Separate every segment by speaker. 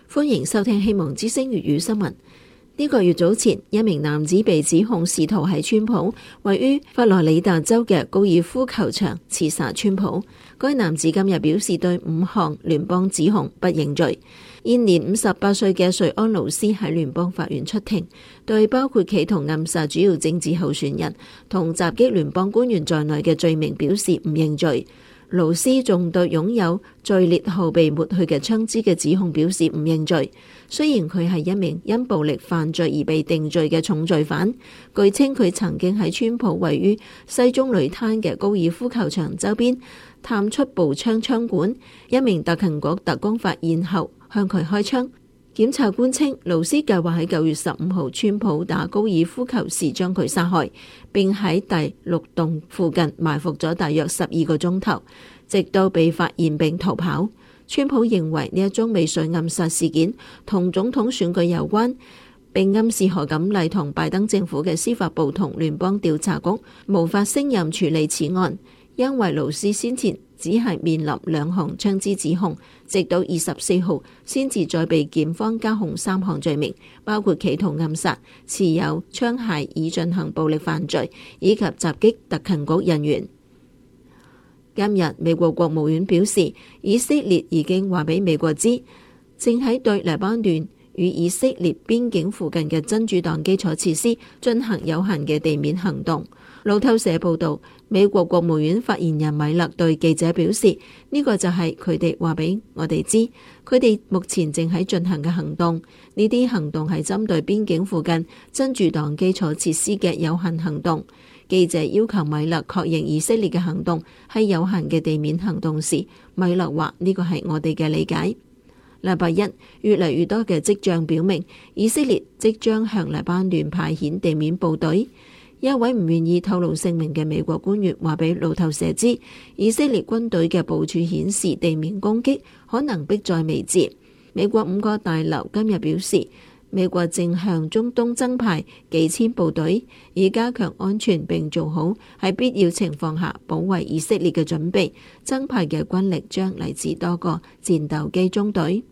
Speaker 1: 歡迎收聽希望之聲粵語新聞。呢個月早前，一名男子被指控試圖喺川普位於佛羅里達州嘅高爾夫球場刺殺川普。該男子今日表示對5項聯邦指控不認罪。現年58歲嘅瑞安勞斯喺聯邦法院出庭，對包括企圖暗殺主要政治候選人同襲擊聯邦官員在內嘅罪名表示唔認罪。勞斯仲對擁有序列後被抹去嘅槍支嘅指控表示唔認罪。雖然佢係一名因暴力犯罪而被定罪嘅重罪犯，據稱佢曾經喺川普位於西棕櫚灘嘅高爾夫球場周邊探出步槍槍管，一名特勤局特工發現後向佢開槍。檢察官稱，勞斯計劃喺9月15號川普打高爾夫球時將佢殺害，並喺第6棟附近埋伏咗大約12個鐘頭，直到被發現並逃跑。川普認為呢一宗未遂暗殺事件同總統選舉有關，並暗示賀錦麗同拜登政府嘅司法部同聯邦調查局無法勝任處理此案，因為勞斯先前只係面臨2項槍支指控，直到24號先至再被檢方加控3項罪名，包括企圖暗殺、持有槍械以進行暴力犯罪以及襲擊特勤局人員。今日美國國務院表示，以色列已經話俾美國知，正喺對黎巴嫩與以色列邊境附近嘅真主黨基礎設施進行有限嘅地面行動。路透社報道，美國國務院發言人米勒對記者表示，呢個就係佢哋話俾我哋知，佢哋目前正喺進行嘅行動。呢啲行動係針對邊境附近真主黨基礎設施嘅有限行動。記者要求米勒確認以色列嘅行動係有限嘅地面行動時，米勒話呢個係我哋嘅理解。禮拜一，越嚟越多嘅跡象表明，以色列即將向黎巴嫩派遣地面部隊。一位唔願意透露姓名嘅美國官員話俾路透社知，以色列軍隊嘅部署顯示地面攻擊可能迫在眉睫。美國5個大樓今日表示，美國正向中東增派幾千部隊，以加強安全並做好喺必要情況下保衛以色列嘅準備。增派嘅軍力將嚟自多個戰鬥機中隊。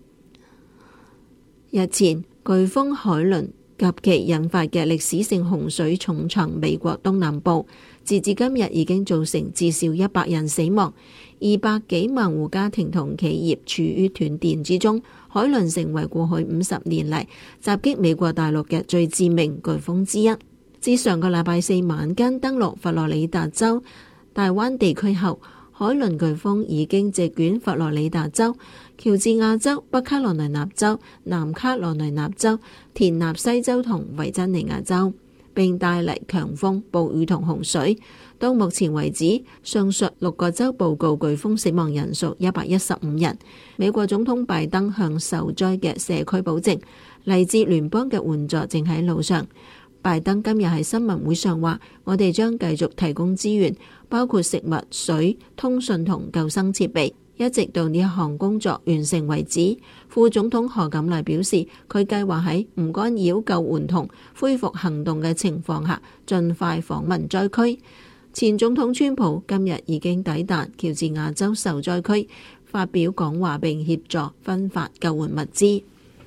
Speaker 1: 日前，颶風海倫及其引發嘅歷史性洪水重創美國東南部，截至今日已經造成至少100人死亡，200幾萬戶家庭同企業處於斷電之中。海倫成為過去50年嚟襲擊美國大陸嘅最致命颶風之一。自上個禮拜4晚間登陸佛羅里達州大灣地區後，海倫颶風已經席捲佛羅里達州、喬治亞州、北卡羅來納州、南卡羅來納州、田納西州同維珍尼亞州，並帶嚟強風、暴雨同洪水。到目前為止，上述6個州報告颶風死亡人數115人。美國總統拜登向受災嘅社區保證，嚟自聯邦嘅援助正喺路上。拜登今日喺新聞會上話，我哋將繼續提供資源，包括食物、水、通訊同救生設備，一直到呢一項工作完成為止。副總統賀錦麗表示，佢計劃喺唔干擾救援同恢復行動嘅情況下，盡快訪問災區。前總統川普今日已經抵達喬治亞州受災區，發表講話並協助分發救援物資。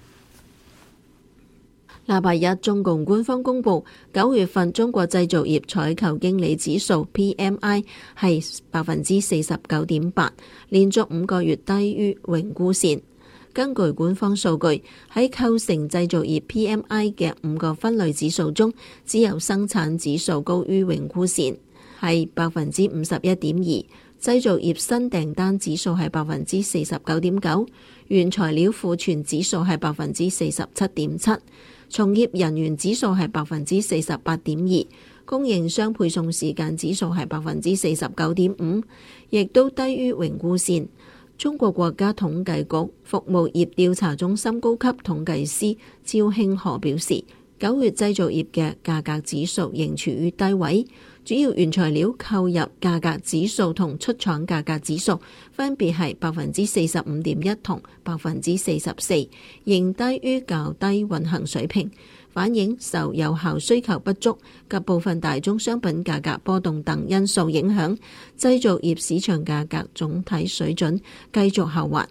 Speaker 1: 禮拜一，中共官方公布9月份中國製造業採購經理指數 PMI 係 49.8， 連續5個月低於榮枯線。根據官方數據，喺構成製造業 PMI 嘅5個分類指數中，只有生產指數高於榮枯線，係 51.2%。製造業新訂單指數係 49.9%， 原材料庫存指數係 47.7%， 從業人員指數係 48.2%， 供應商配送時間指數係 49.5%， 亦都低於榮枯線。中國國家統計局服務業調查中心高級統計師趙興河表示，9月製造業嘅價格指數仍處於低位，主要原材料購入價格指數同出廠價格指數分別係 45.1% 同 44%， 仍低於較低運行水平，反映受有效需求不足及部分大宗商品價格波動等因素影響，製造業市場價格總體水準繼續下滑。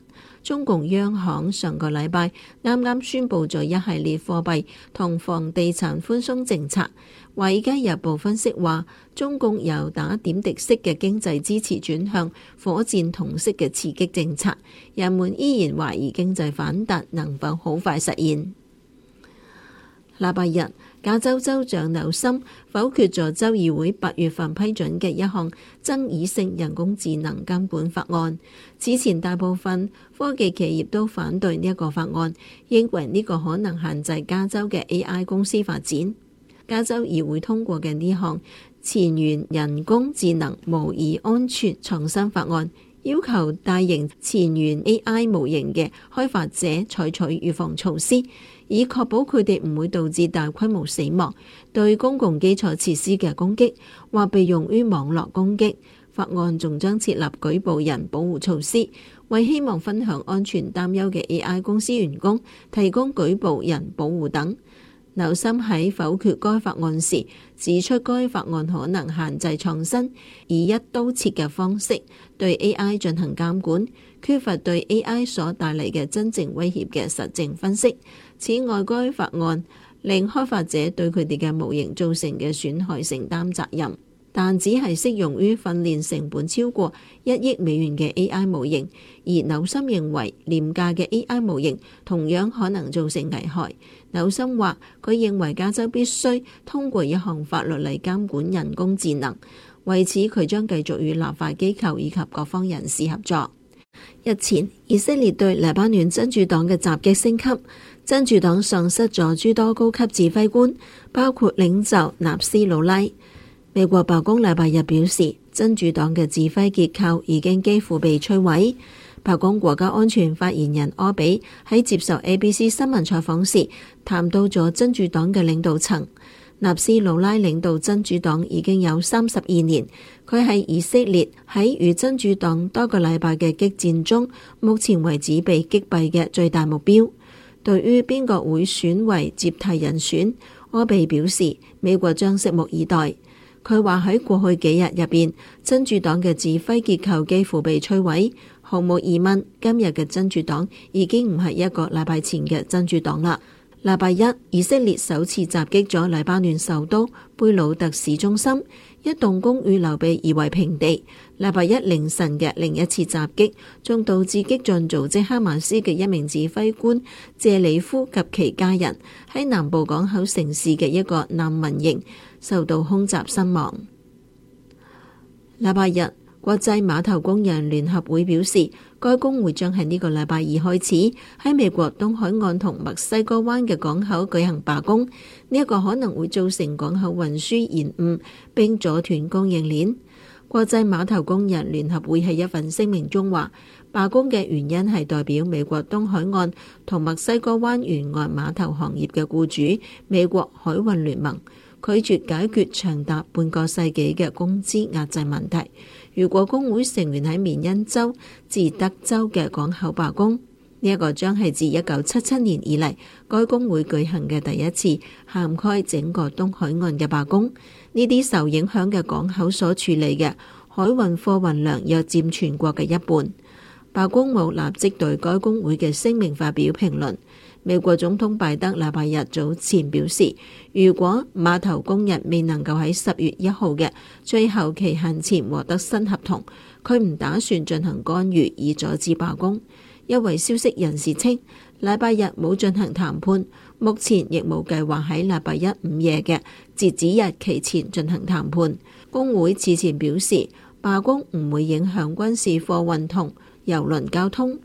Speaker 1: 中共央行上個禮拜啱啱宣布咗一系列貨幣同房地產寬鬆政策。華爾街日報分析話，中共由打點滴式嘅經濟支持轉向火箭筒式嘅刺激政策，人們依然懷疑經濟反彈能否好快實現。禮拜日，加州州長紐森否決咗州議會8月份批准嘅一項爭議性人工智能監管法案。此前大部分科技企業都反對呢一個法案，認為呢個可能限制加州嘅 AI 公司發展。加州議會通過嘅呢項前沿人工智能模擬安全創新法案，要求大型前沿 AI 模型嘅開發者採取預防措施，以確保佢哋唔會導致大規模死亡、對公共基礎設施嘅攻擊或被用於網絡攻擊。法案仲將設立舉報人保護措施，為希望分享安全擔憂嘅 AI 公司員工提供舉報人保護等。紐森喺否決該法案時指出，該法案可能限制創新，以一刀切嘅方式對 AI 進行監管，缺乏對 AI 所帶嚟嘅真正威脅嘅實證分析。此外，該法案令開發者對佢哋嘅模型造成嘅損害承擔責任，但只係適用於訓練成本超過1億美元嘅 AI 模型，而紐森認為廉價嘅 AI 模型同樣可能造成危害。紐森話，佢認為加州必須通過一項法律嚟監管人工智能，為此佢將繼續與立法機構以及各方人士合作。日前，以色列對黎巴嫩真主黨嘅襲擊升級，真主黨喪失咗諸多高級指揮官，包括領袖納斯魯拉。美國白宮禮拜日表示，真主黨嘅指揮結構已經幾乎被摧毀。白宮國家安全發言人柯比喺接受 ABC 新聞採訪時談到咗真主黨嘅領導層。納斯魯拉領導真主黨已經有32年，佢係以色列喺與真主黨多個禮拜嘅激戰中，目前為止被擊斃嘅最大目標。對於邊個會選為接替人選，柯比表示美國將拭目以待。佢話喺過去幾日入邊，真主黨嘅指揮結構幾乎被摧毀。毫無疑問，今日嘅真主黨已經唔係一個禮拜前嘅真主黨啦。禮拜一，以色列首次襲擊咗黎巴嫩首都貝魯特市中心，一棟公寓樓被夷為平地。禮拜一凌晨嘅另一次襲擊，仲導致激進組織哈馬斯嘅一名指揮官謝里夫及其家人喺南部港口城市嘅一個難民營受到空襲身亡。禮拜日，國際碼頭工人聯合會表示，該工會將喺呢個禮拜二開始喺美國東海岸同墨西哥灣嘅港口舉行罷工。呢一個可能會造成港口運輸延誤並阻斷供應鏈。國際碼頭工人聯合會喺一份聲明中話，罷工嘅原因係代表美國東海岸同墨西哥灣沿岸碼頭行業嘅僱主美國海運聯盟拒絕解決長達半個世紀嘅工資壓制問題。如果工會成員喺緬因州至德州嘅港口罷工，呢一個將係自1977年以嚟該工會舉行嘅第一次涵蓋整個東海岸嘅罷工。呢啲受影響嘅港口所處理嘅海運貨運量約佔全國嘅一半。罷工冇立即對該工會嘅聲明發表評論。美國總統拜登禮拜日早前表示，如果碼頭工人未能夠喺10月1號嘅最後期限前獲得新合同，佢唔打算進行干預以阻止罷工。一位消息人士稱，禮拜日冇進行談判，目前亦冇計劃喺禮拜一午夜嘅截止日期前進行談判。工會此前表示，罷工唔會影響軍事貨運同郵輪交通。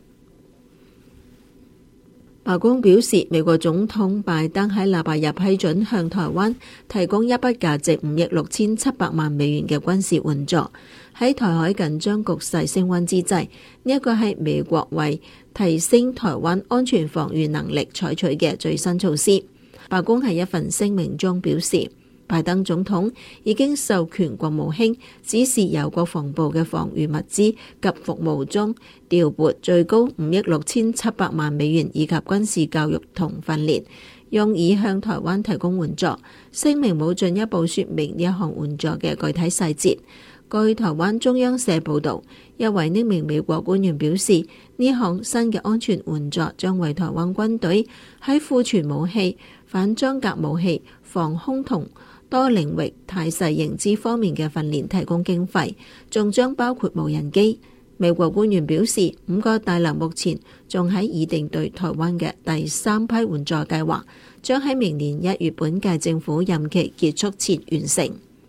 Speaker 1: 罷工表示，美國總統拜登喺禮拜日批准向台灣提供一筆價值5億6700萬美元嘅軍事援助。喺台海緊張局勢升溫之際，呢一個係美國為提升台灣安全防禦能力採取嘅最新措施。白宮喺一份聲明中表示，拜登總統已經授權國務卿指示由國防部嘅防禦物資及服務中調撥最高5億6700萬美元以及軍事教育同訓練，用以向台灣提供援助。聲明冇進一步說明呢一項援助嘅具體細節。 據台灣中央社報導，一位匿名美國官員表示，呢項新嘅安全援助將為台灣軍隊喺庫存武器、反裝甲武器、防空同多領域態勢認知方面嘅訓練提供經費，仲將包括無人機。美國官員表示，5個大樓目前仲喺擬定對台灣嘅第3批援助計劃，將喺明年1月本屆政府任期結束前完成。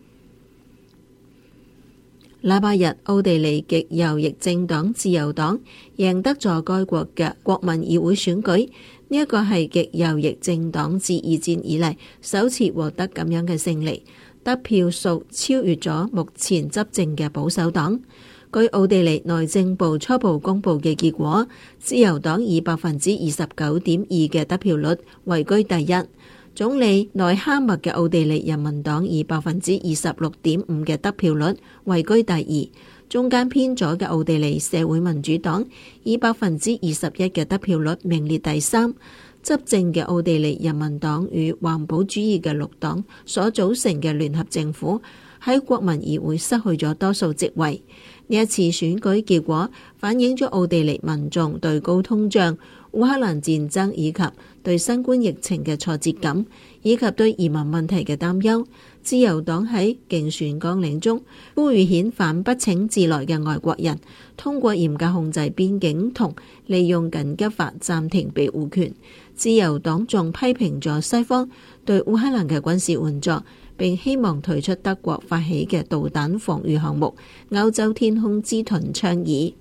Speaker 1: 禮拜日，奧地利極右翼政黨自由黨贏得咗該國嘅國民議會選舉，呢一個係極右翼政黨自二戰以嚟首次獲得咁樣嘅勝利，得票數超越咗目前執政嘅保守黨。據奧地利內政部初步公佈嘅結果，自由黨以 29.2% 嘅得票率位居第一。總理內哈默嘅奧地利人民黨以 26.5% 嘅得票率位居第二，中間偏左嘅奧地利社會民主黨以 21% 嘅得票率名列第三。執政嘅奧地利人民黨與環保主義嘅綠黨所組成嘅聯合政府喺國民議會失去咗多數席位。呢一次選舉結果反映咗奧地利民眾對高通脹、烏克蘭戰爭以及對新冠疫情嘅挫折感，以及對移民問題嘅擔憂。自由黨喺競選綱領中呼籲遣返不請自來嘅外國人，通過嚴格控制邊境同利用緊急法暫停庇護權。自由黨仲批評咗西方對烏克蘭嘅軍事援助，並希望退出德國發起嘅導彈防禦項目歐洲天空之盾倡議。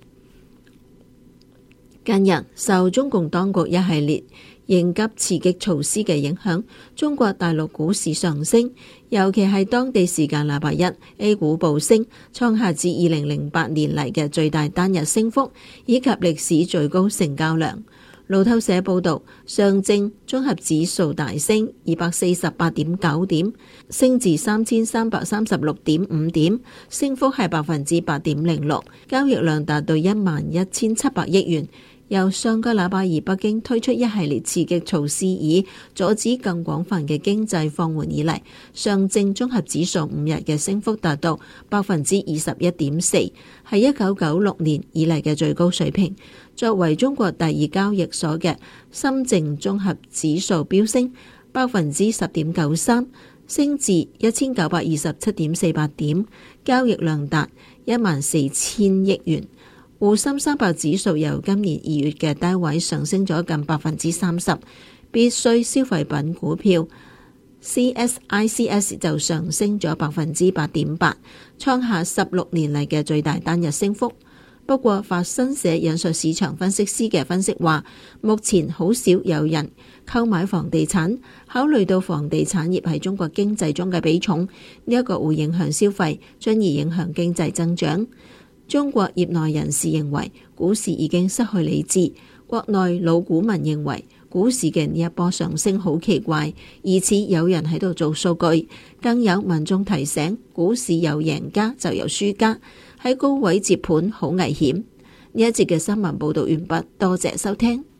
Speaker 1: 近日受中共當局一系列應急刺激措施嘅影響，中國大陸股市上升，尤其係當地時間禮拜一 A 股暴升，創下自2008年嚟嘅最大單日升幅，以及歷史最高成交量。路透社報導，上證綜合指數大升248.9點，升至3336.5點，升幅係8.06%，交易量達到11,700億元。由上個禮拜二北京推出一系列刺激措施以阻止更廣泛嘅經濟放緩以嚟，上證綜合指數5日嘅升幅達到21.4%，係1996年以嚟嘅最高水平。作為中國第二交易所嘅深證綜合指數飆升10.93%，升至1927.48點，交易量達14,000億元。滬深300指數由今年2月嘅低位上升咗近30%，必需消費品股票 CSICS 就上升咗8.8%，創下16年嚟嘅最大單日升幅。不過法新社引述市場分析師嘅分析話，目前好少有人購買房地產，考慮到房地產業喺中國經濟中嘅比重，呢一個會影響消費，進而影響經濟增長。中國業內人士認為股市已經失去理智，國內老股民認為股市嘅呢一波上升好奇怪，疑似有人喺度做數據，更有民眾提醒股市有贏家就有輸家，喺高位接盤好危險。呢一節嘅新聞報道完畢，多謝收聽。